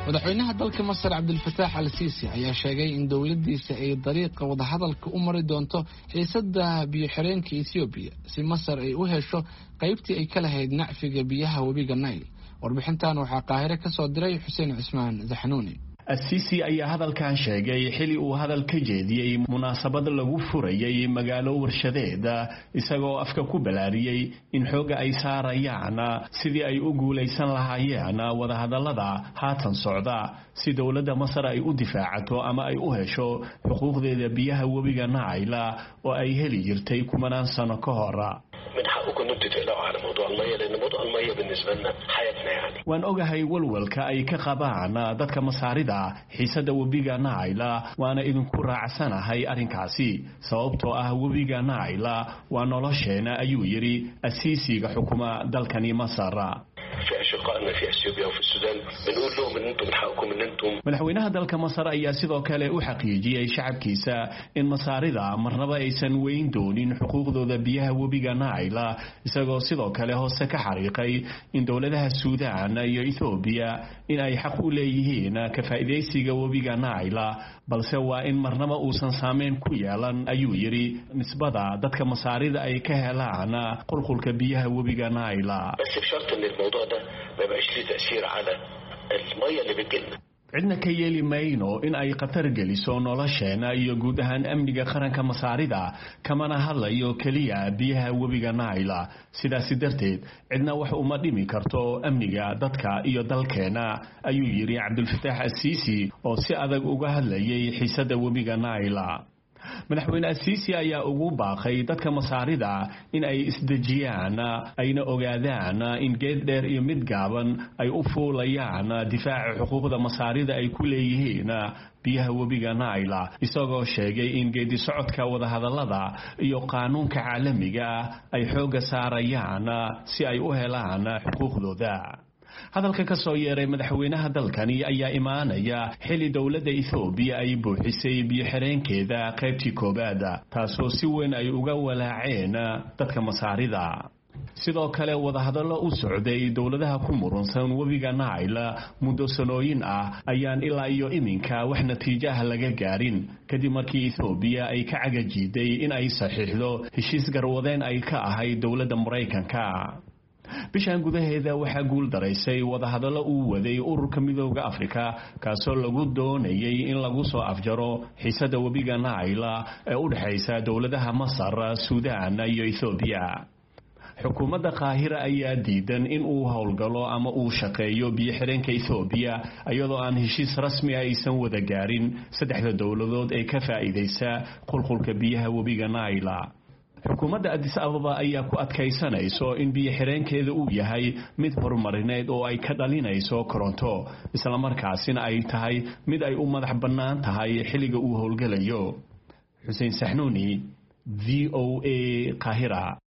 madaxweynaha dalka Masar Cabdilfataax al-Siisi ayaa sheegay in dawladdiisa ay dariiqa wadahadalka u mari doonto xiisadda biyo-xireenka Ethiopia si Masar ay u hesho qaybtii ay ka lahayd nacfiga biyaha webiga Nile. warbixintan waxaa Qaahire ka soo diray Xuseen Cismaan Zaxnuuni. السيسي أي هذا كان شيء حلي وهذا الكجدي مناسبة له فرية مجالو ورشديد يسقوا أفكار بلارية إن حوجة أي سارة يعنا سيدي أي أقول ليسن لها يعنا وذا هذا لذا هاتن صعدا سيد ولد مصر أي أدفاعته أما أي أهشوا حقوق ذي بيها وبيجا نايلا وأي هلي يرتيكم من سنة كهرة. من حقكم أنتم تقلقوا على موضوع المية لأن موضوع المية بالنسبة لنا حياتنا يعني. وأن أجهي والولك أي كقبعنا ذاتك مصاريدا حسد وبيجا نايلا وأنا إذن كرة عسنا هاي أرنكاسي صوبته وبيجا نايلا وأنا لشينا أيويري السيسي حكومة دلكني مصر. في أشقائنا في أثيوبيا وفي السودان بنقول لهم إن أنتم من حقكم إن أنتم. مدحوينها دلك مصر أي سيدو كلا وحقيقي شعب كيسا إن مصاريدا مرنبا أيسن وين دونين حقوق ذو ذبيها وبيجا نايلا isagoo sidoo kale hoose ka xariiqay in dawladaha Suudaan iyo Ethiopia in ay xaq u leeyihiin ka faa'iideysiga webiga Nile balse waa in marnaba uusan saameyn ku yeelan ayuu yiri nisbada dadka masaarida ay ka helaan qulqulka biyaha webiga Nile بس بشرط ان الموضوع ده ما يبقاش له تأثير على المية اللي بتجيلنا. cidna ka yeeli mayno in ay qatar geliso nolosheena iyo guud ahaan amniga qaranka masaarida kamana hadlayo kaliya biyaha webiga Nile sidaas darteed cidna wax uma dhimi karto amniga dadka iyo dalkeena ayuu yiri Cabdilfataax al-Siisi oo si adag uga hadlayay xiisadda webiga Nile. madaxweyne al-Siisi ayaa ugu baaqay dadka masaarida in ay isdajiyaan ayna ogaadaan in geed dheer iyo mid gaaban ay u fuulayaan difaaca xuquuqda masaarida ay ku leeyihiin biyaha webiga Nile isagoo sheegay in geedi socodka wada hadallada iyo qaanuunka caalamiga ay xooga saarayaan si ay u helaan xuquuqdooda. hadalka ka soo yeeray madaxweynaha dalkani ayaa imaanaya xili dawladda Ethiopia ay buuxisay biyo-xireenkeeda qaybtii koobaad taasoo si weyn ay uga walaaceen dadka masaarida. sidoo kale wada hadallo u socday dawladaha ku murunsan webiga Nile muddo sanooyin ah ayaan ilaa iyo iminka wax natiijo ah laga gaarin kadib markii Ethiopia ay ka cagajiiday in ay saxiixdo heshiis garwadeen ay ka ahayd dawladda Mareykanka. bishan gudaheeda waxaa guul daraysay wada hadallo uu waday ururka midowga Afrika kaasoo lagu doonayay in lagu soo afjaro xiisadda webiga Nile ee u dhaxaysa dawladaha Masar, Suudaan iyo Ethiopia. xukuumadda Qaahira ayaa diidan in uu howlgalo ama uu shaqeeyo biyo-xireenka Ethiopia iyadoo aan heshiis rasmi ah aysan wada gaarin saddexda dawladood ee ka faa'iideysa qulqulka biyaha webiga Nile. xukuumadda Addis Ababa ayaa ku adkaysanayso in biyo-xireenkeeda uu yahay mid horumarineed oo ay ka dhalinayso koronto isla markaasina ay tahay mid ay u madax bannaan tahay xilliga uu howlgalayo. Xuseen Saxnuuni, VOA, Qaahira.